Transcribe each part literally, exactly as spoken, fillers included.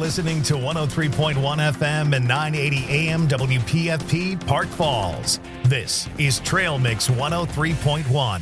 listening to one oh three point one F M and nine eighty A M W P F P Park Falls. This is Trail Mix one oh three point one.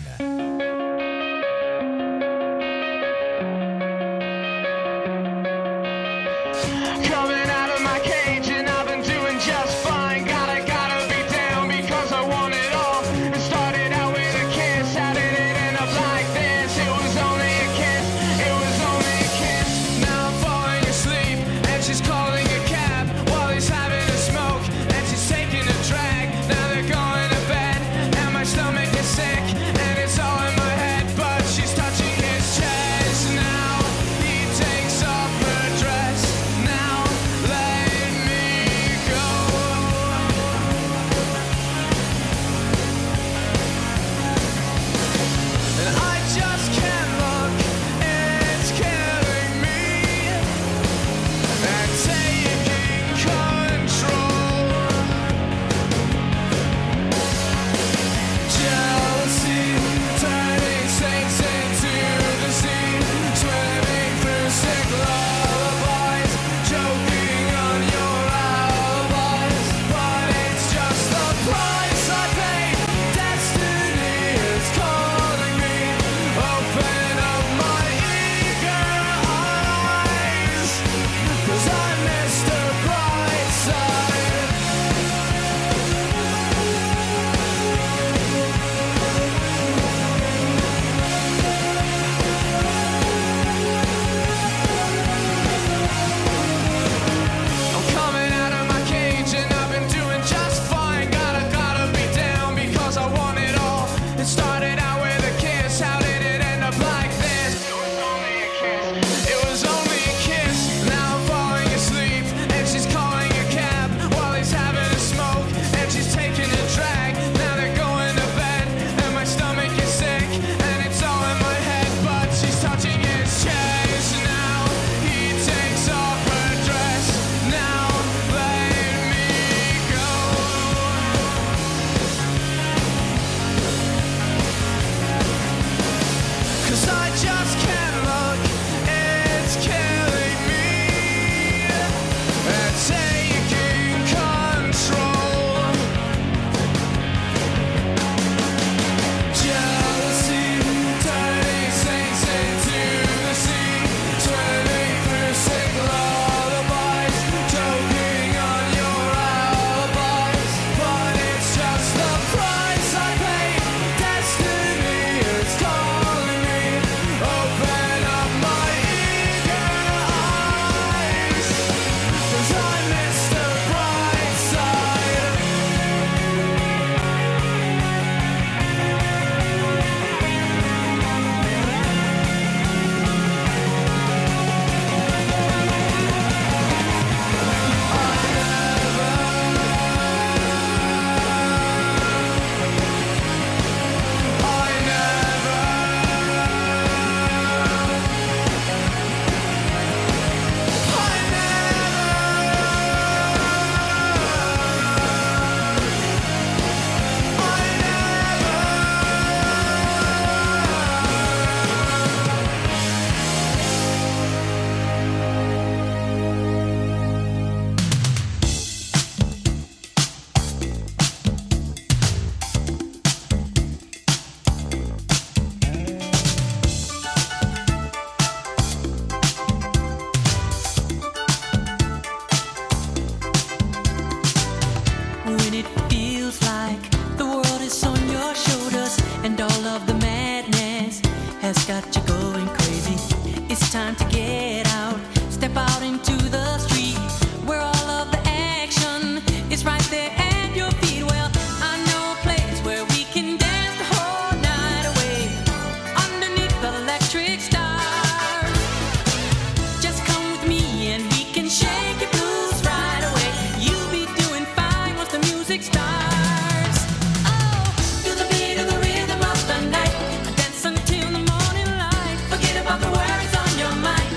Forget about the worries on your mind.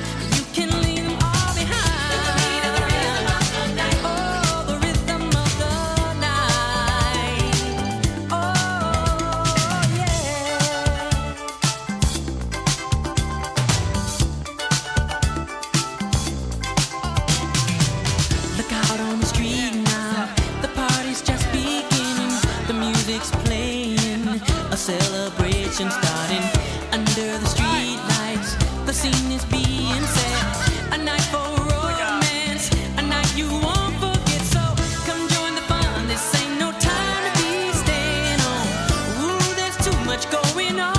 celebration starting under the street lights. The scene is being set, a night for romance, a night you won't forget. So come join the fun. This ain't no time to be staying home. Ooh, there's too much going on.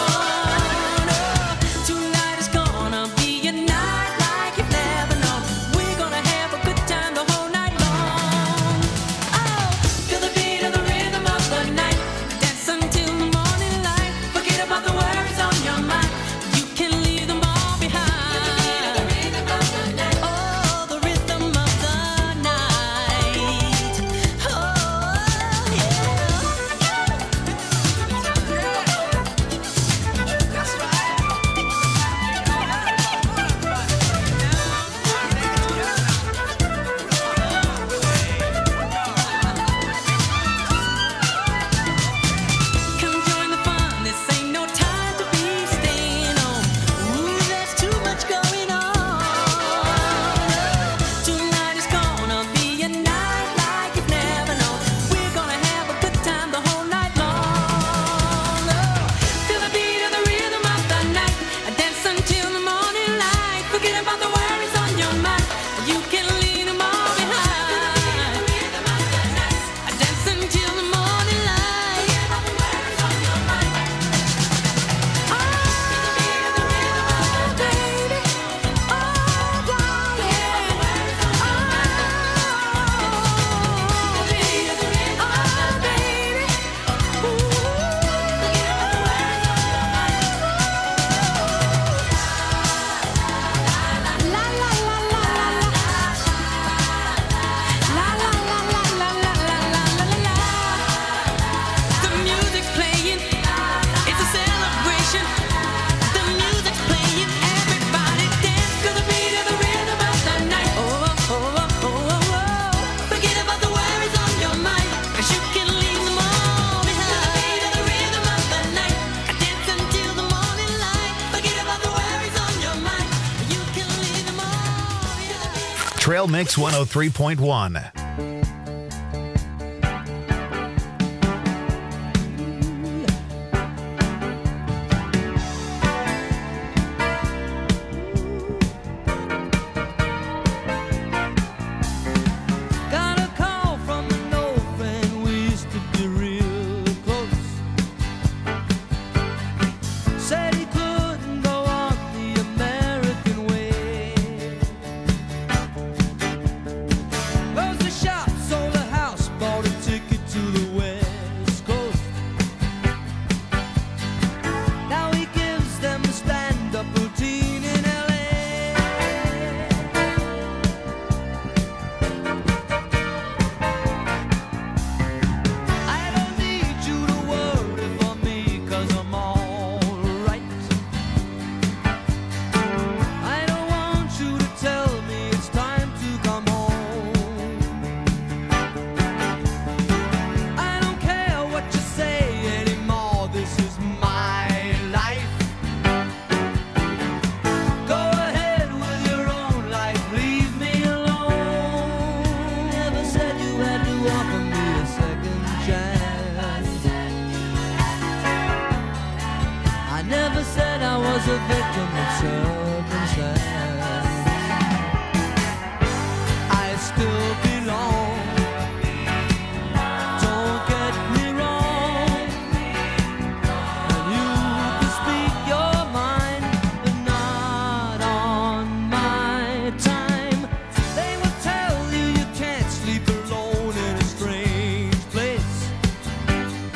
Trail Mix one oh three point one.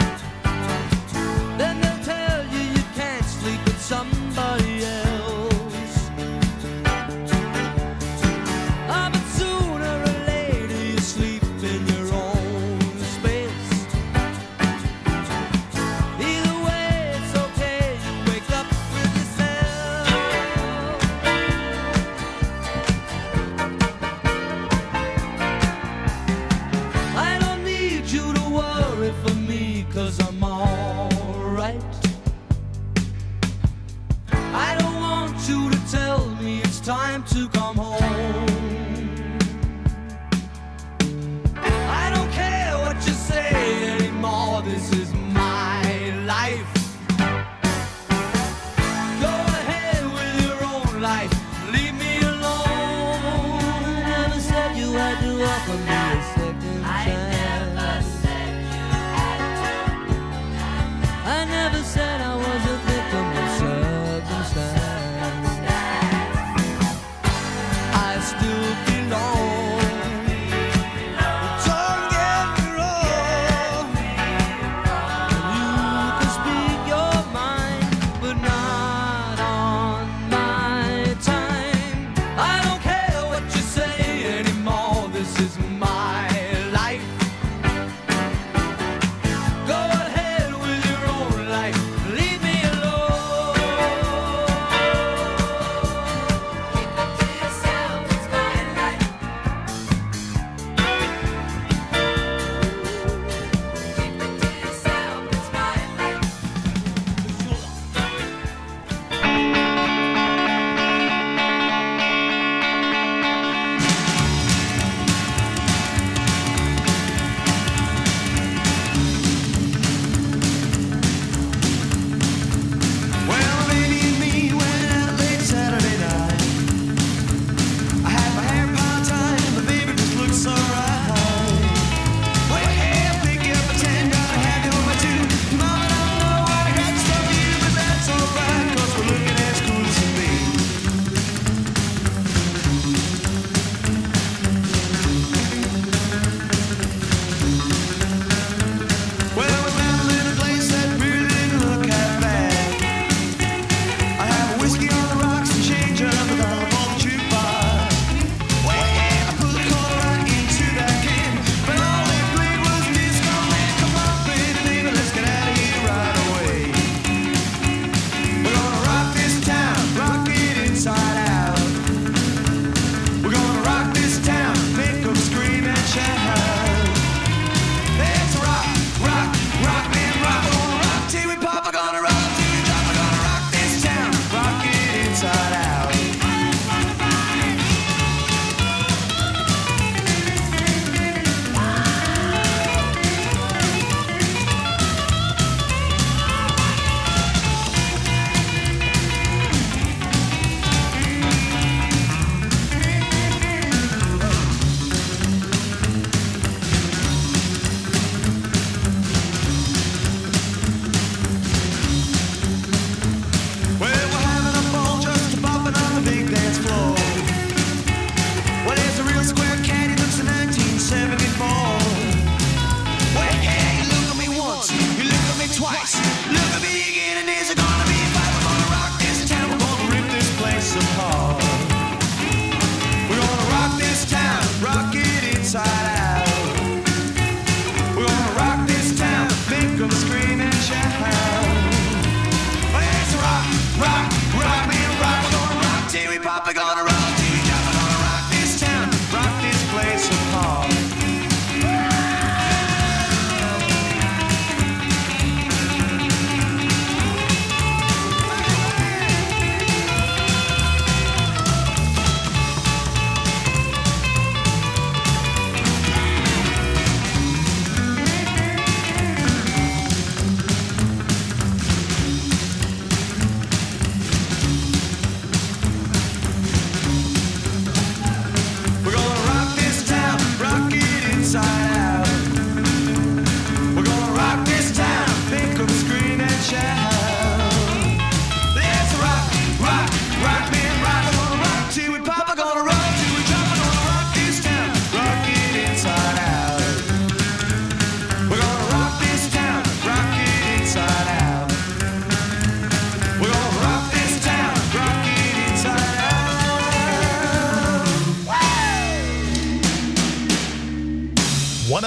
Then they'll tell you you can't sleep with somebody else.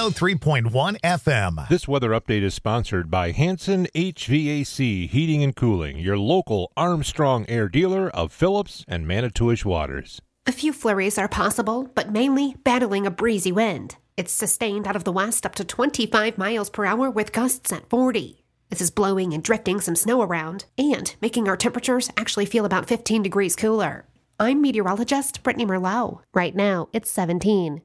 oh three point one F M. This weather update is sponsored by Hanson H V A C Heating and Cooling, your local Armstrong Air dealer of Phillips and Manitowish Waters. A few flurries are possible, but mainly battling a breezy wind. It's sustained out of the west up to twenty-five miles per hour with gusts at forty. This is blowing and drifting some snow around and making our temperatures actually feel about fifteen degrees cooler. I'm meteorologist Brittany Merlot. Right now, it's seventeen.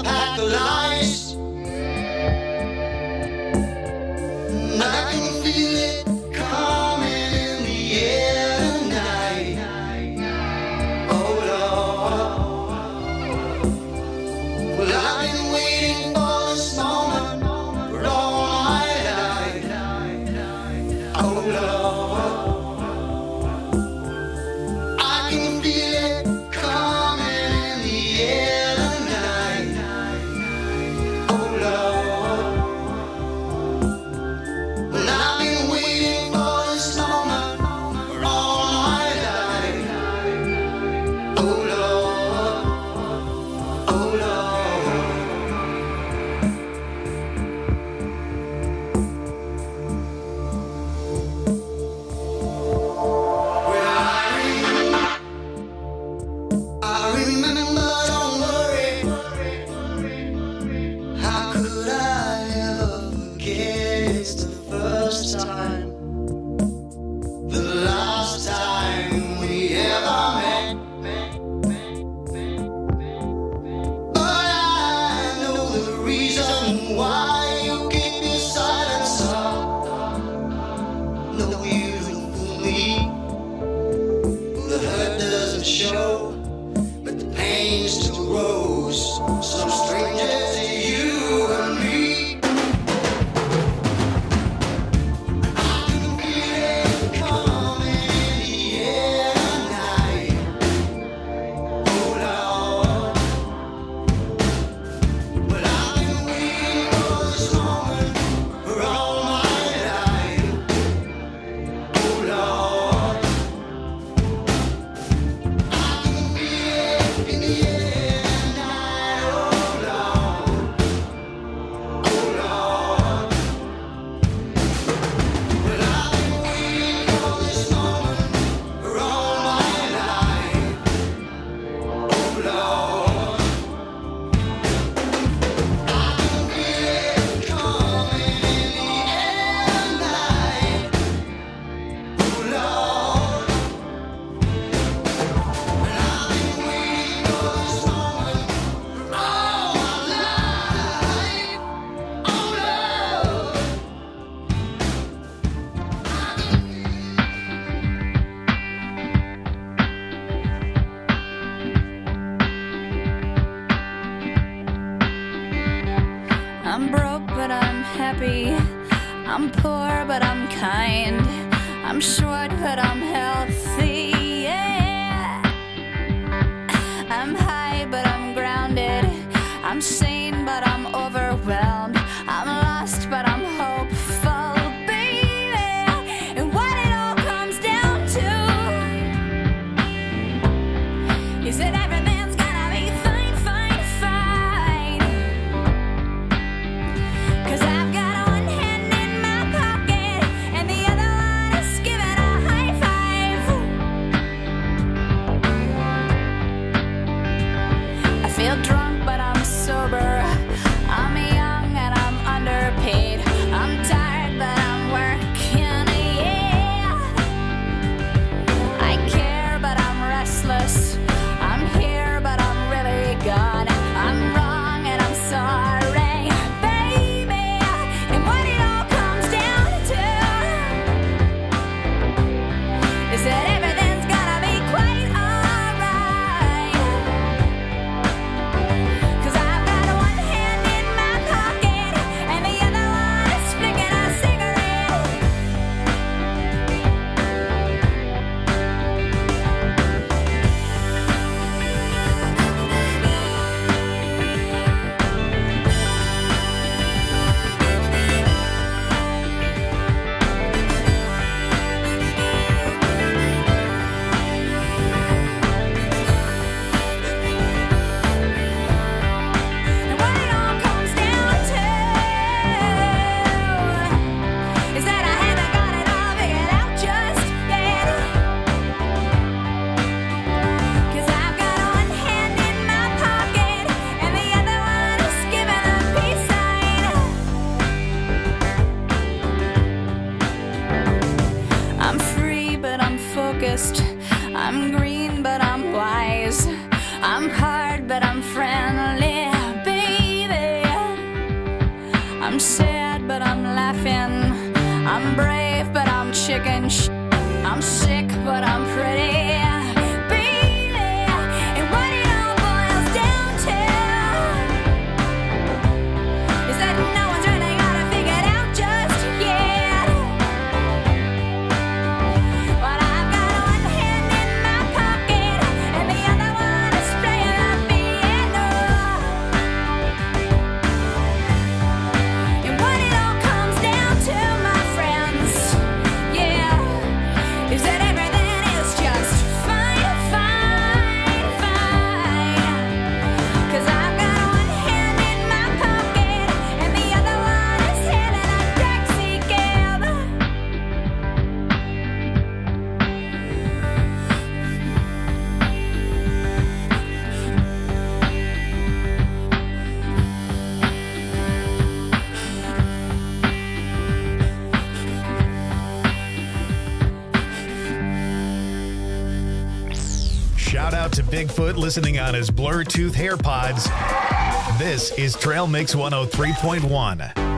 I can feel happy. I'm poor, but I'm kind. I'm short, but I'm healthy. Yeah. I'm high, but I'm grounded. I'm sane, but I'm overwhelmed. I'm lost, but I'm hopeful, baby. And what it all comes down to is that everything's gonna be fine, fine, fine. 'Cause I've got one hand in my pocket and the other one is giving a high five. I feel drunk, but I'm sober. I'm young and I'm underpaid. I'm tired, but I'm working, yeah. I care, but I'm restless. I'm here, but I'm really gone. I'm wrong and I'm sorry, baby. And what it all comes down to is that everything's gonna be quite alright. 'Cause I've got one hand in my pocket and the other one is flicking a cigarette. And what it all comes down to is that I haven't got it all figured out just yet. 'Cause I've got one hand in my pocket and the other one is giving a peace sign. I'm free, but I'm focused. I'm green, but I'm wise. I'm hard, but I'm friendly, baby. I'm sad, but I'm laughing. I'm brave, but I'm chicken sh- I'm sick, but I'm pretty, baby. And what it all boils down to is that no one's really got it figured out just yet. But I've got one hand in my pocket and the other one is playing the piano. And what it all comes down to, my friends, yeah, is that everything is just fine, fine, fine. 'Cause I've got one hand in my pocket and the other one is hailing a taxi cab. Shout out to Bigfoot listening on his Bluetooth AirPods. This is Trail Mix one oh three point one.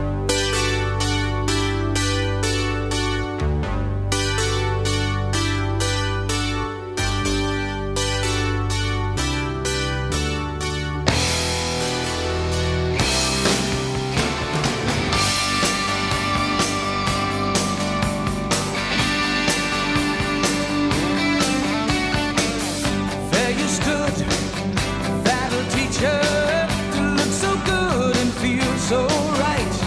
There you stood, that'll teach her to look so good and feel so right.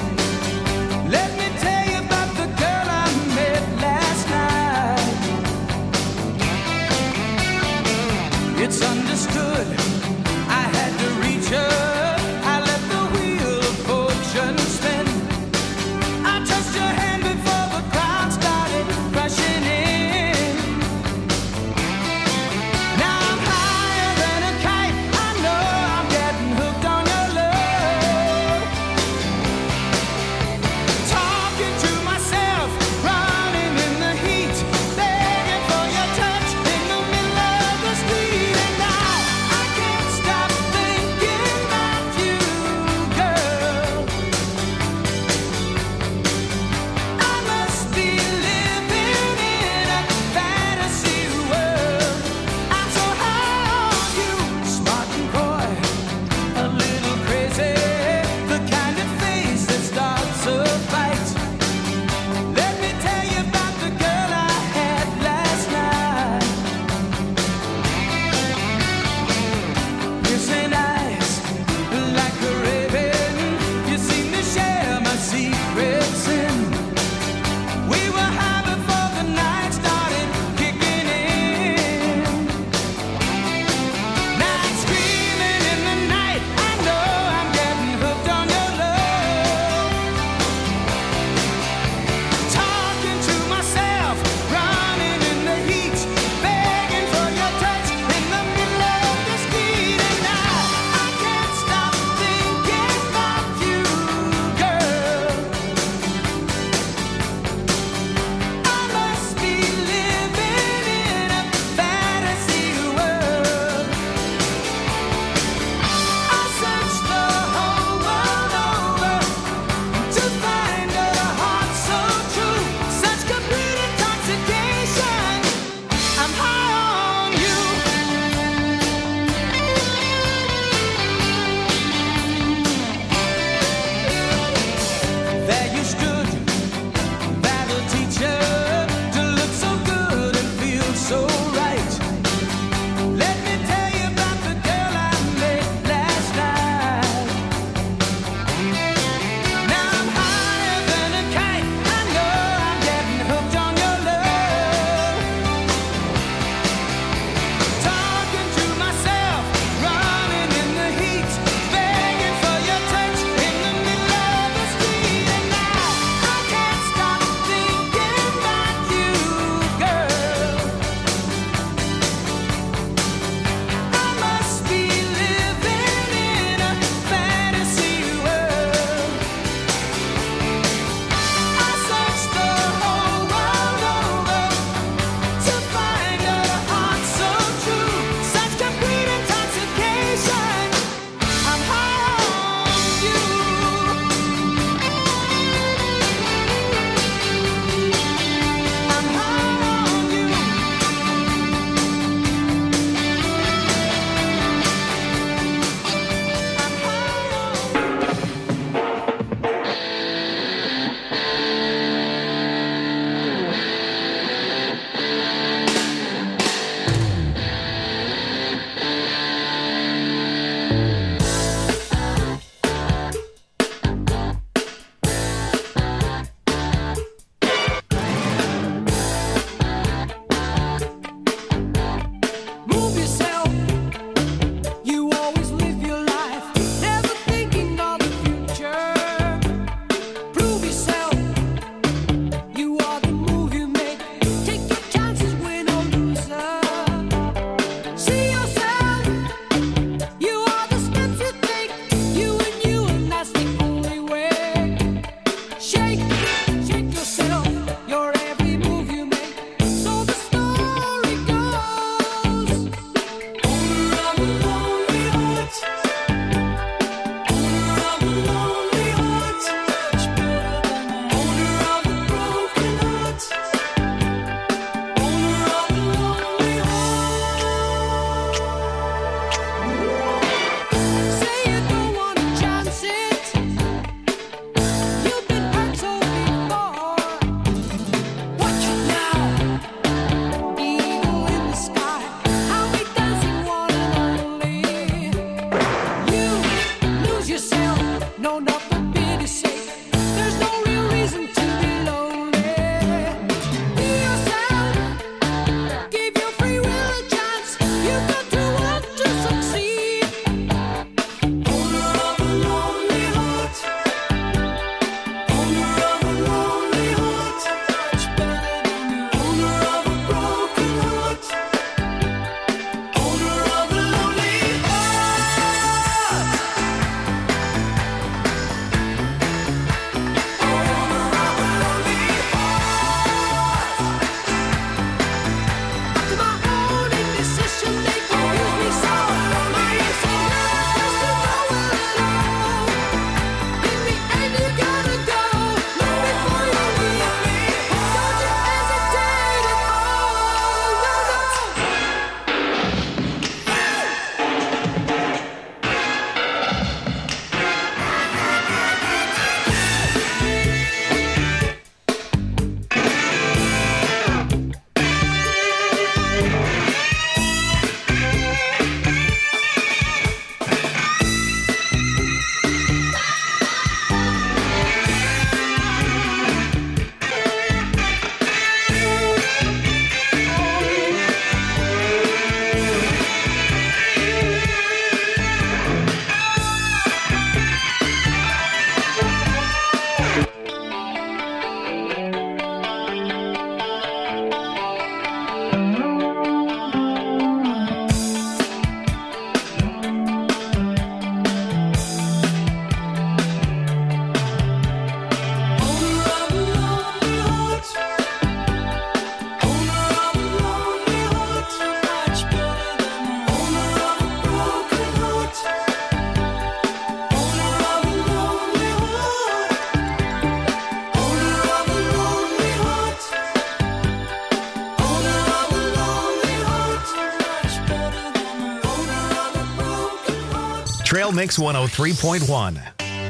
Trail Mix one oh three point one.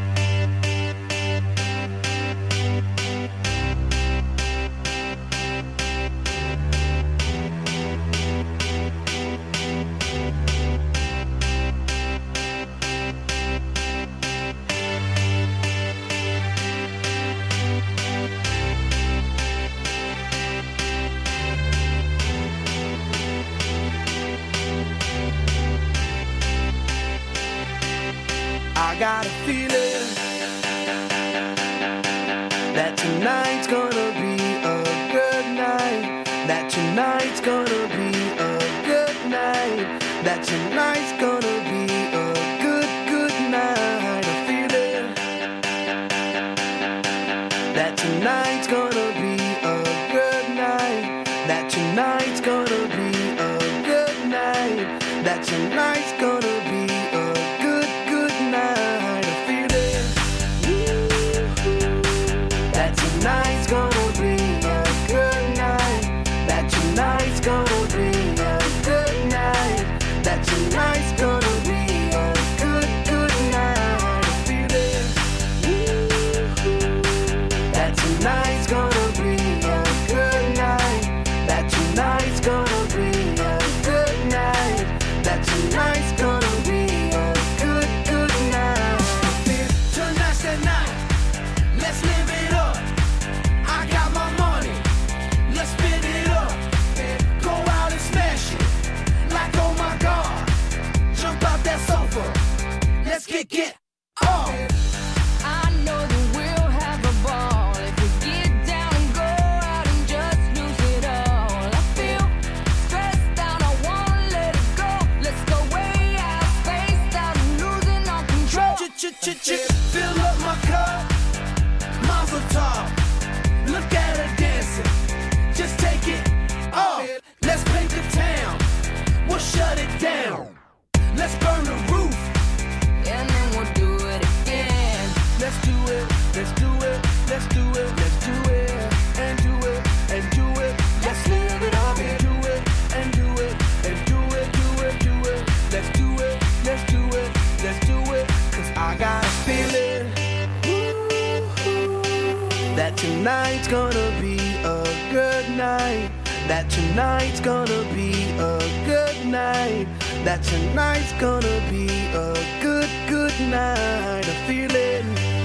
I got a feeling that tonight's gonna be a good night. That tonight's gonna be a good night. That tonight's gonna be a good, good night. A feeling that tonight's gonna be a good night. That tonight's gonna be a good night. That tonight's gonna be a good, good night. A feeling that tonight's gonna be a good night. That tonight's gonna be a good night. That tonight's gonna be a good, good night. A feeling that tonight's gonna be a good night. That tonight's gonna be a good night. That tonight's gonna be a good, good night. Tonight's the night. Let's live it up. I got my money. Let's spin it up. Go out and smash it. Like oh my God. Jump out that sofa. Let's get get off. I know that we'll have a ball if we get down and go out and just lose it all. I feel stressed out, I wanna let it go. Let's go way out, spaced out and losing all control. Ch-ch-ch-ch. Fill up my cup. Mazel tov. Look at her dancing. Just take it off. Let's paint the town. We'll shut it down. Let's burn the roof. And then we'll do it again. Let's do it. Let's do it. Let's do it. Let's do it. And do it. And do it. Let's live it up and do it. And do it. And do it. Do it. Do it. Let's do it. Let's do it. Let's do it. Cause I got a feeling that tonight's gonna be a good night. That tonight's gonna be a good night. That tonight's gonna be a good, good night. A feeling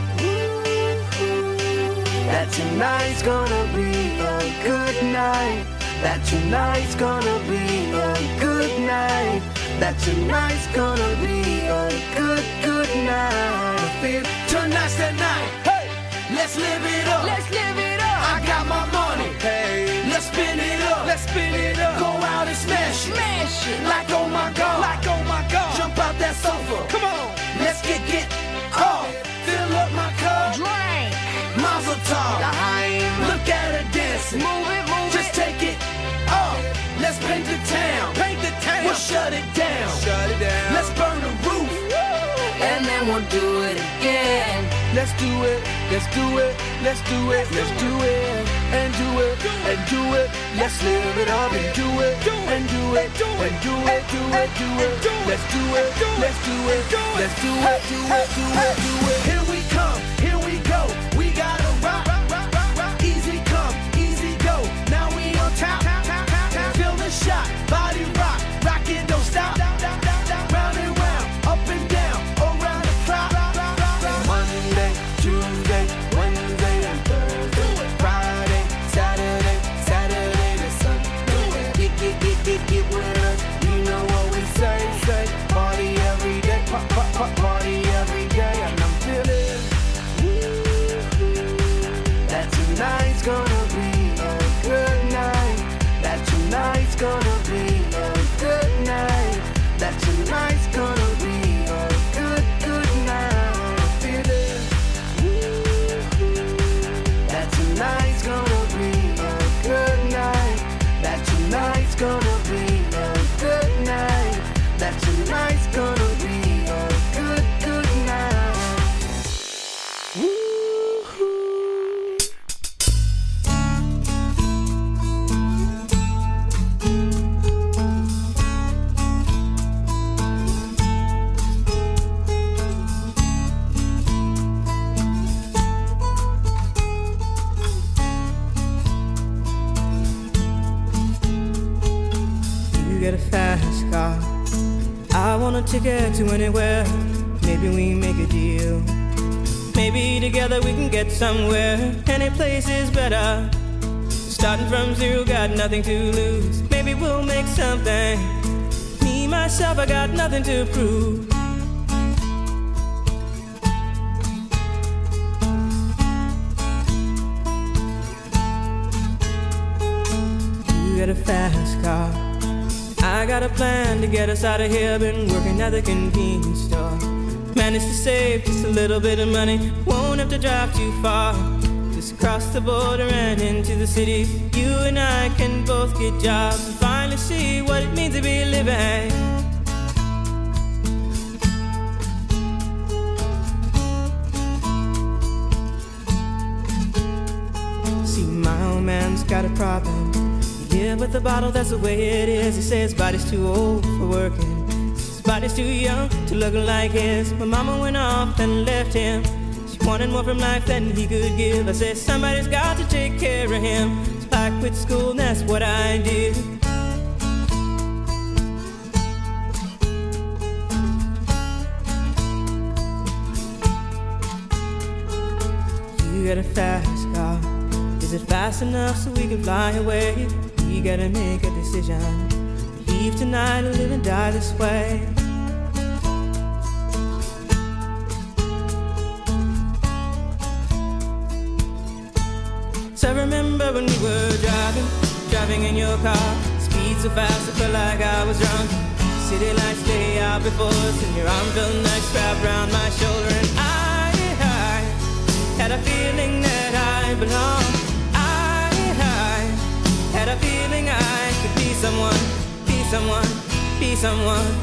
that tonight's gonna be a good night. That tonight's gonna be a good night. That tonight's gonna be a good, good night. I feel tonight's the night. Hey, let's live it up. Let's live it up. I got my money. Hey, let's spin it up. Let's spin it up. Go out and smash it. Smash it. Like oh my God. Like oh my God. Jump out that sofa. Come on. Let's get get off. Fill up my cup. Drink. Mazel tov. L'chaim. Look at her dancing. Move it, move Just it. take it off. Let's paint the town. Paint the town. We'll shut it down. Shut it down. Let's burn the roof. And then we'll do it again. Let's do it, let's do it, let's do it, let's do it, and do it, and do it. Let's live it up and do it, and do it, and do it, do it, do it. Let's do it, let's do it, let's do it, do it, do it, do it. Here we come, here we go. We gotta rock, rock, rock, rock. Easy come, easy go. Now we on top, feel the shot, body rock, rock it, don't stop. Round and round, up and down, around the clock. Monday, Tuesday, Wednesday, and Thursday, Friday, Saturday, Saturday to Sunday. Get, get, get, get, get with us. You know what we say, say. Party every day, pa, pa, pa, party every day. And I'm a ticket to anywhere. Maybe we make a deal. Maybe together we can get somewhere. Any place is better. Starting from zero, got nothing to lose. Maybe we'll make something. Me, myself, I got nothing to prove. You got a fast car. I got a plan to get us out of here. Been working at the convenience store. Managed to save just a little bit of money. Won't have to drive too far. Just cross the border and into the city. You and I can both get jobs and finally see what it means to be living. See, my old man's got a problem. Yeah, with the bottle, that's the way it is. He says his body's too old for working. His body's too young to look like his. My mama went off and left him. She wanted more from life than he could give. I said, somebody's got to take care of him. So I quit school and that's what I did. You got a fast car. Is it fast enough so we can fly away? We gotta make a decision. Leave tonight or live and die this way. So I remember when we were driving, driving in your car. Speed so fast I felt like I was drunk. City lights lay out before us, and your arm felt nice wrapped around my shoulder. And I, I had a feeling that I belonged. Had a feeling I could be someone, be someone, be someone.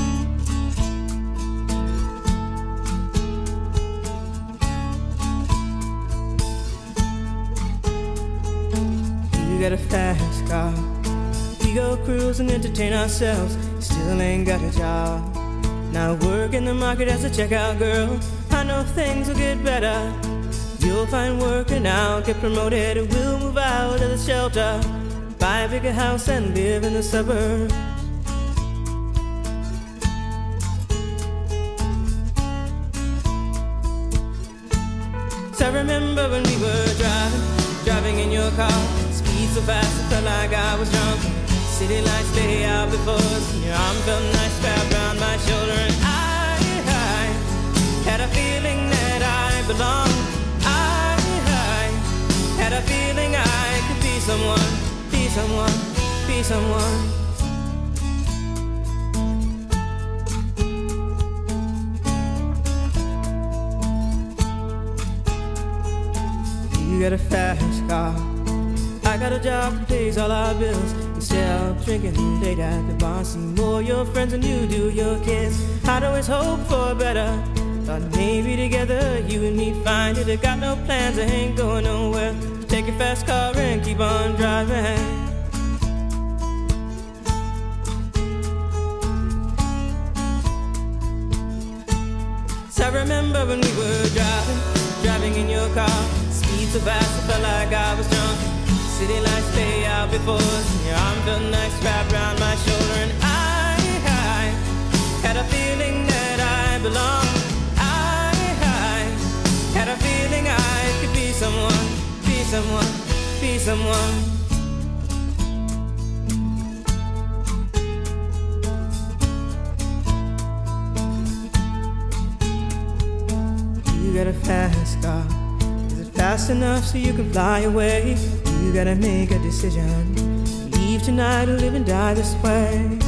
You got a fast car. We go cruise and entertain ourselves. Still ain't got a job. Now work in the market as a checkout girl. I know things will get better. You'll find work and I'll get promoted. And we'll move out of the shelter, buy a bigger house and live in the suburbs. So I remember when we were driving, driving in your car. Speed so fast I felt like I was drunk. City lights lay out before us, and your arm felt nice wrapped around my shoulder. And I, I had a feeling that I belonged. I, I had a feeling I could be someone, be someone, be someone. You got a fast car. I got a job that pays all our bills. Instead of drinking late at the bar, see more your friends than you do your kids. I'd always hope for better. Thought maybe together you and me find it. I got no plans, I ain't going nowhere. Take your fast car and keep on driving. So I remember when we were driving, driving in your car. Speed so fast I felt like I was drunk. City lights lay out before us, and your arm felt nice wrapped around my shoulder. And I, I had a feeling that I belonged. I, I had a feeling I could be someone, be someone, be someone. You got a fast car. Is it fast enough so you can fly away? You gotta make a decision. Leave tonight or live and die this way.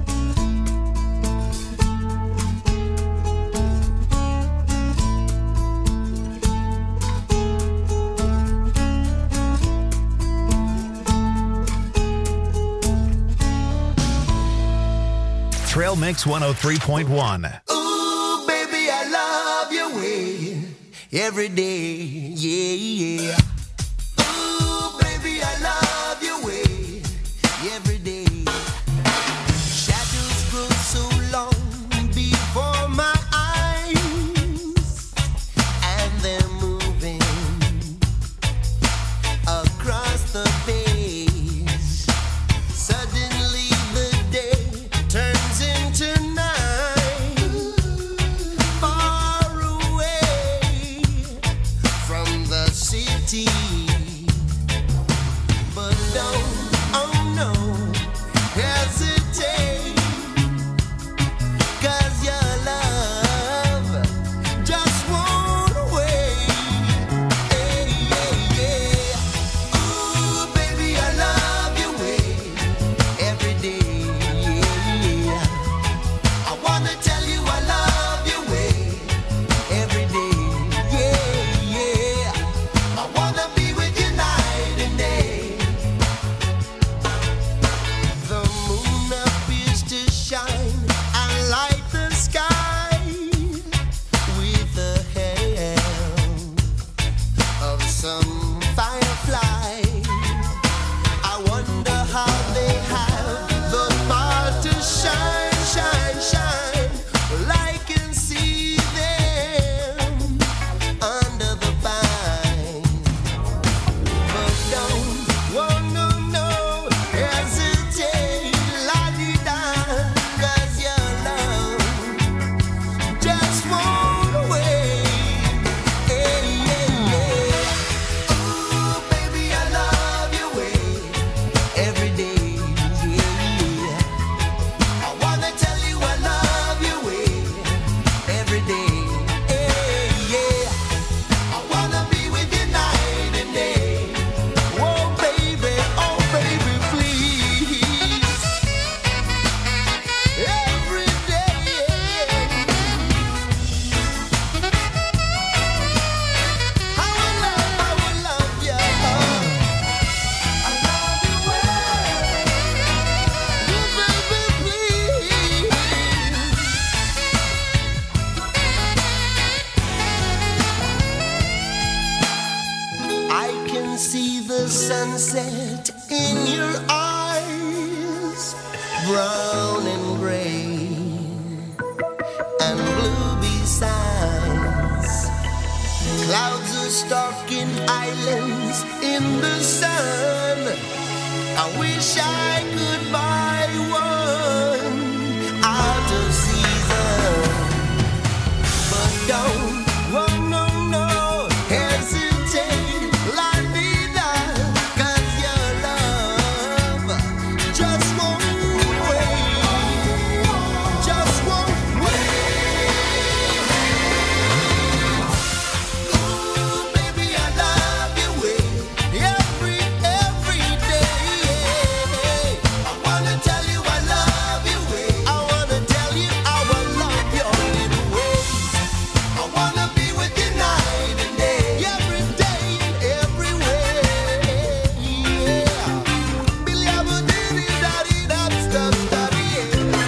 Trail Mix one oh three point one. Ooh, baby, I love your way every day, yeah, yeah. Ooh, baby, I love your way every day. Shadows grow so long before my eyes, and they're moving across the page. Suddenly the day turns into night. some firefly. I wonder how they have the power to shine, shine, shine. Well, I can see them under the vine. But don't, oh no, no, hesitate, la-di-da, 'cause your love just won't away. Hey, yeah, yeah. Ooh, baby, I love your way every day. Yeah, yeah. I wanna tell you I love your way every day. Hey, yeah. I wanna be with you night and day. Oh, baby, oh, baby, please. Every day. I will love, I will love you. I love you well. Oh, baby, please. I can see the sunset in your eyes, brown and gray and blue besides. Clouds are stalking islands in the sun. I wish I could buy one out of season. But don't, oh no, no, hesitate, la-di-da, 'cause your love just won't wait, just won't wait. Ooh, baby, I love your way every, every day. I wanna tell you I love your way. I wanna tell you I will love your little ways. I wanna be with you night and day, every day and everywhere. Yeah. Billy, I will do it, daddy, that's the daddy, yeah.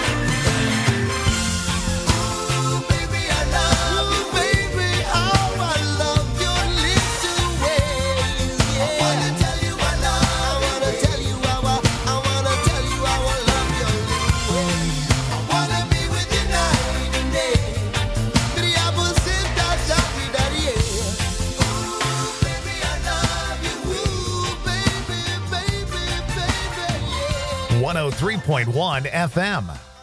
Ooh, baby, I love you, baby. Oh, I love your little ways. Yeah. I wanna tell you I love. I wanna tell you I wa- I wanna tell you I will love your little ways. I wanna be with you night and day. Billy, I will sit down, daddy, daddy, yeah. Ooh, baby, I love you. Ooh, baby, baby, baby, yeah. one oh three point one F M.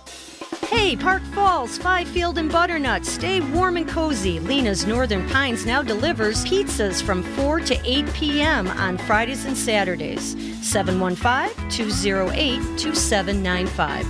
Hey, Park Falls, Fifield and Butternut. Stay warm and cozy. Lena's Northern Pines now delivers pizzas from four to eight p.m. on Fridays and Saturdays. seven one five, two oh eight, two seven nine five.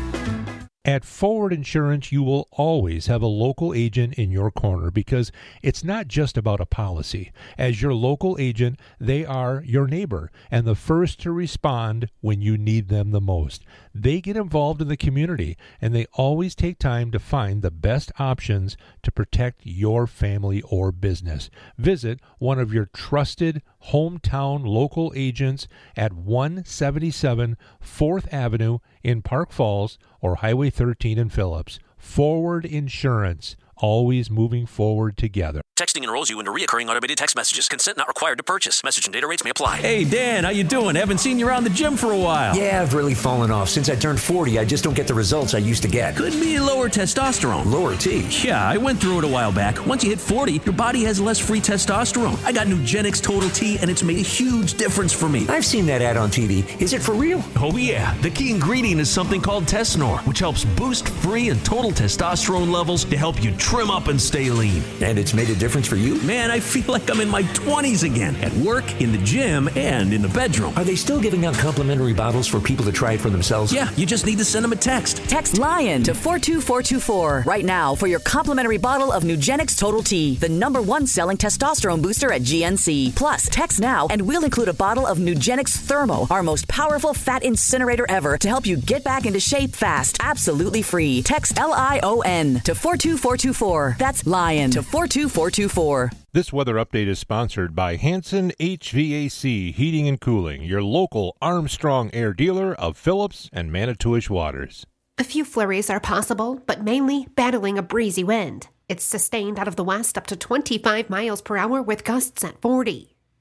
At Forward Insurance, you will always have a local agent in your corner because it's not just about a policy. As your local agent, they are your neighbor and the first to respond when you need them the most. They get involved in the community and they always take time to find the best options to protect your family or business. Visit one of your trusted hometown local agents at one seventy-seven fourth Avenue in Park Falls or Highway thirteen in Phillips. Forward Insurance, always moving forward together. Texting enrolls you into recurring automated text messages. Consent not required to purchase. Message and data rates may apply. Hey, Dan, how you doing? Haven't seen you around the gym for a while. Yeah, I've really fallen off. Since I turned forty, I just don't get the results I used to get. Could be lower testosterone. Lower T? Yeah, I went through it a while back. Once you hit forty, your body has less free testosterone. I got Nugenix Total T, and it's made a huge difference for me. I've seen that ad on T V. Is it for real? Oh, yeah. The key ingredient is something called Tesnor, which helps boost free and total testosterone levels to help you trim up and stay lean. And it's made a difference for you? Man, I feel like I'm in my twenties again, at work, in the gym, and in the bedroom. Are they still giving out complimentary bottles for people to try it for themselves? Yeah, you just need to send them a text. Text LION to four two four two four right now for your complimentary bottle of Nugenix Total T, the number one selling testosterone booster at G N C. Plus, text now and we'll include a bottle of Nugenix Thermo, our most powerful fat incinerator ever, to help you get back into shape fast, absolutely free. Text L I O N to four two four two four. That's LION to four two four two four. This weather update is sponsored by Hanson H V A C Heating and Cooling, your local Armstrong Air dealer of Phillips and Manitowish Waters. A few flurries are possible, but mainly battling a breezy wind. It's sustained out of the west up to twenty-five miles per hour with gusts at forty.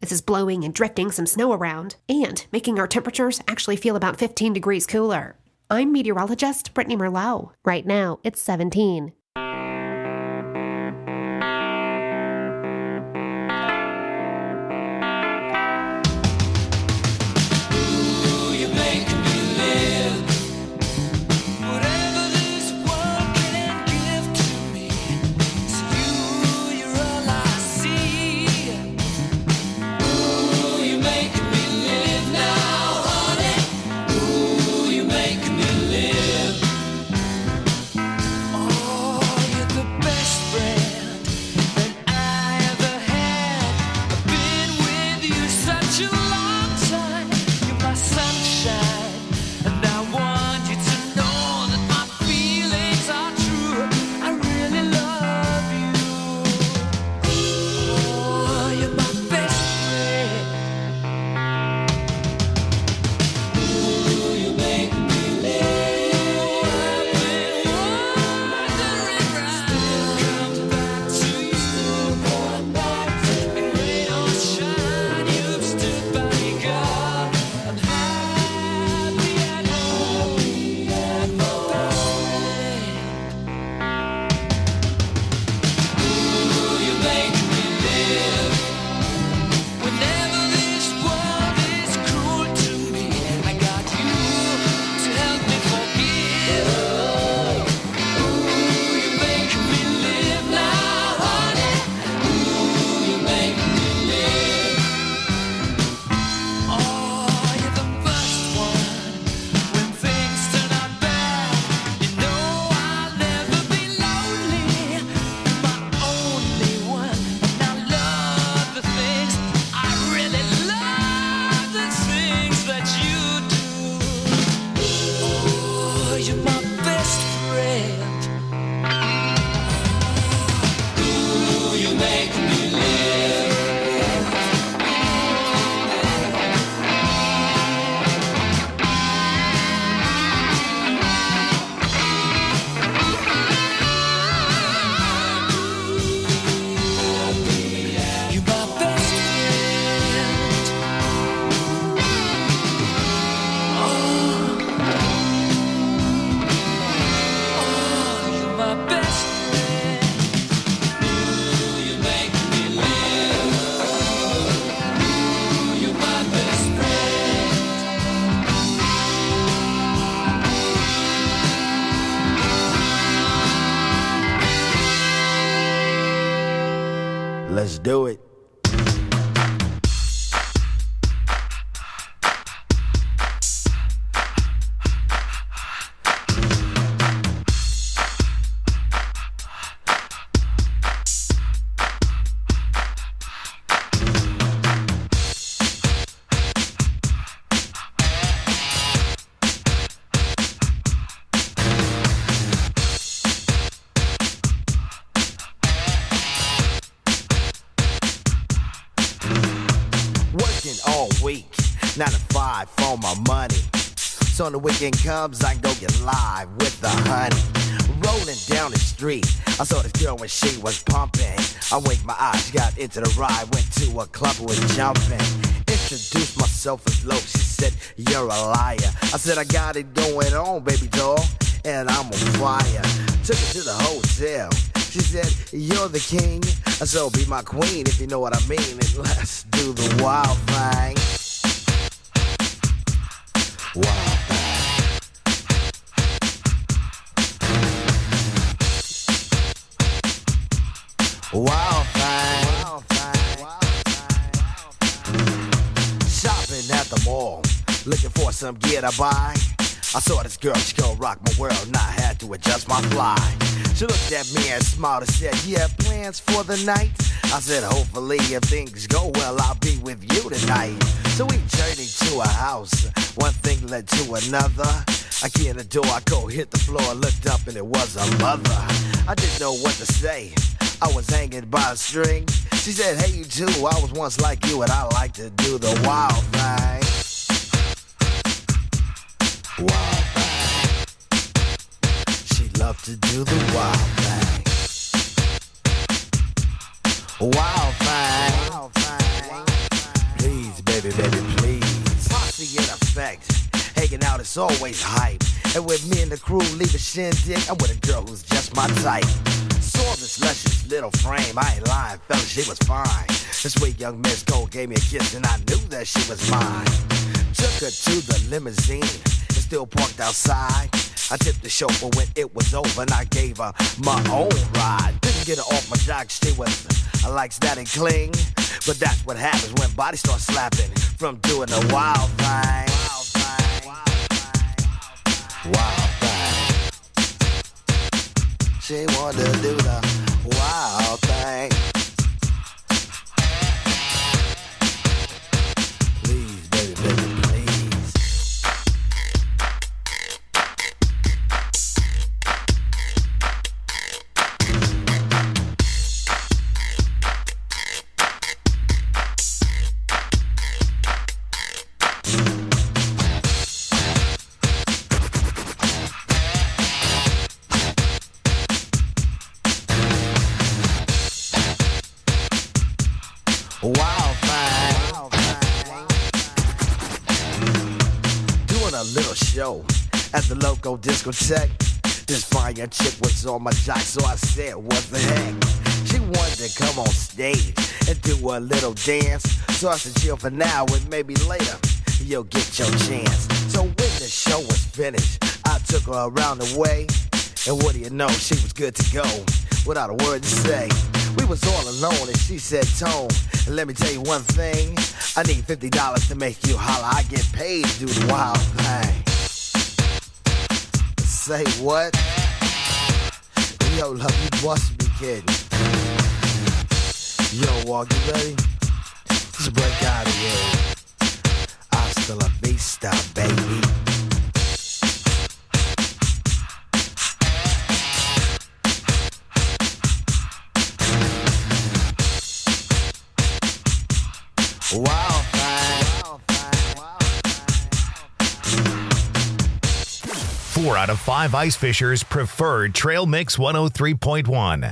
This is blowing and drifting some snow around and making our temperatures actually feel about fifteen degrees cooler. I'm meteorologist Brittany Merlot. Right now, it's seventeen. Let's do it. Nine to five for my money. So when the weekend comes, I go get live with the honey. Rolling down the street, I saw this girl when she was pumping. I winked my eyes, got into the ride, went to a club, was jumping. Introduced myself as low, she said, you're a liar. I said, I got it going on, baby doll, and I'm on fire. Took her to the hotel. She said, you're the king, so be my queen if you know what I mean. And let's do the wild thing. Wild thing. Wild thing. Wild thing. Shopping at the mall, looking for some gear to buy. I saw this girl, she gon' rock my world, and I had to adjust my fly. She looked at me and smiled and said, you have plans for the night? I said, hopefully if things go well, I'll be with you tonight. So we journeyed to a house, one thing led to another. I key in the door, I go hit the floor, looked up and it was a mother. I didn't know what to say, I was hanging by a string. She said, hey you too, I was once like you and I like to do the wild thing. Wild thing. She loved to do the wild thing. Wild thing. Wild thing. baby, baby, please. Posse in effect, hanging out is always hype. And with me and the crew leave a shindig, I'm with a girl who's just my type. Saw this luscious little frame, I ain't lying, fella, she was fine. This sweet young Miss Cole gave me a kiss and I knew that she was mine. Took her to the limousine, it's still parked outside. I tipped the chauffeur when it was over and I gave her my own ride. Didn't get her off my jock, she was, I like that and cling. But that's what happens when bodies start slapping from doing the wild thing. Wild thing. Wild thing. She wanted to do the wild thing. Please, baby, baby, please. Wild thing. Doing a little show at the local discotheque. This fine young chick was on my jock, so I said, what the heck? She wanted to come on stage and do a little dance. So I said, chill for now and maybe later you'll get your chance. So when the show was finished, I took her around the way. And what do you know, she was good to go without a word to say. We was all alone and she said, Tone, let me tell you one thing. I need fifty dollars to make you holler. I get paid to do the wild thing. Say what? Yo, love, you must be kidding. Yo, Walk, you ready? Just break out of here. Hasta la vista, baby. Wild thing. Four out of five ice fishers preferred Trail Mix one oh three point one.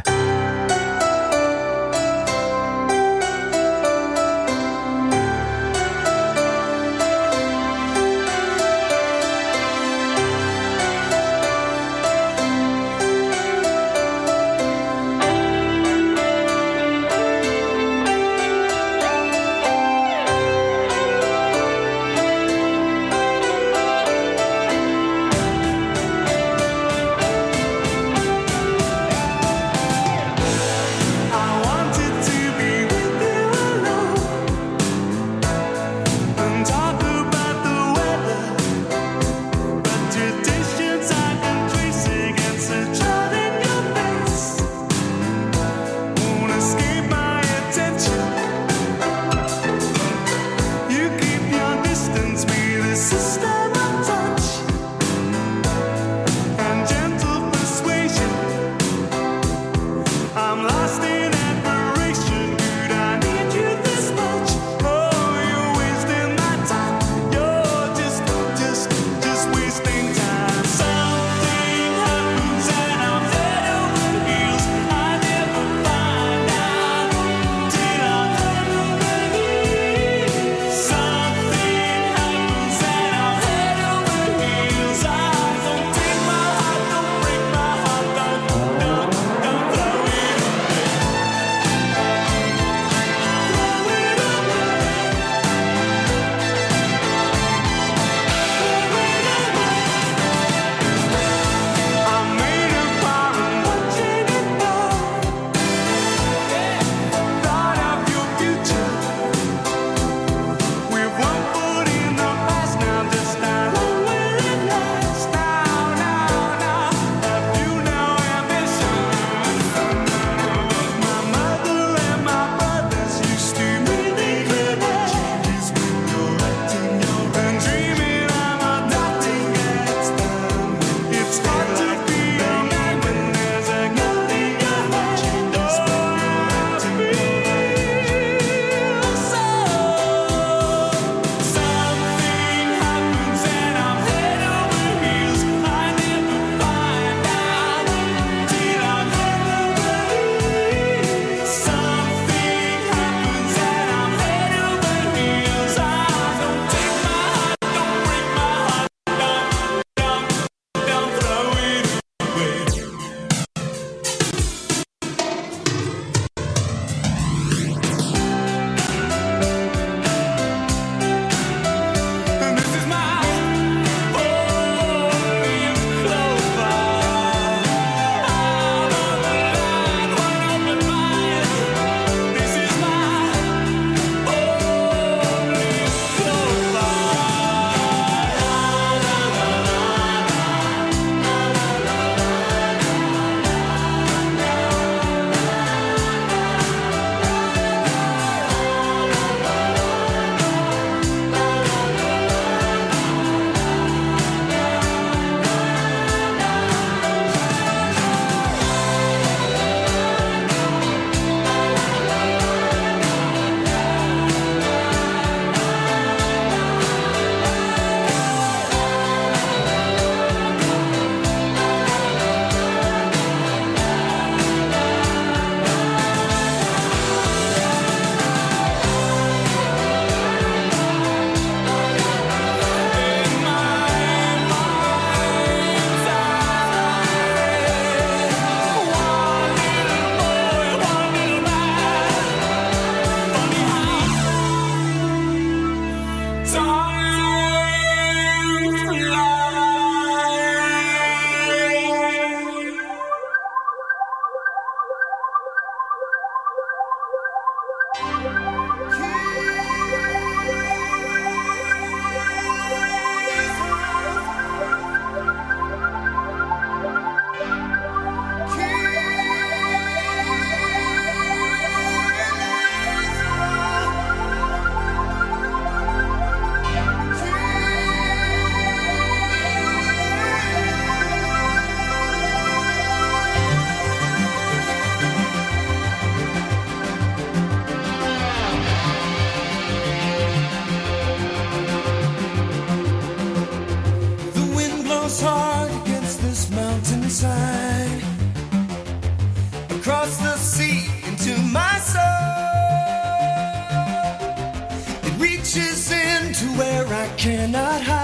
to where I cannot hide.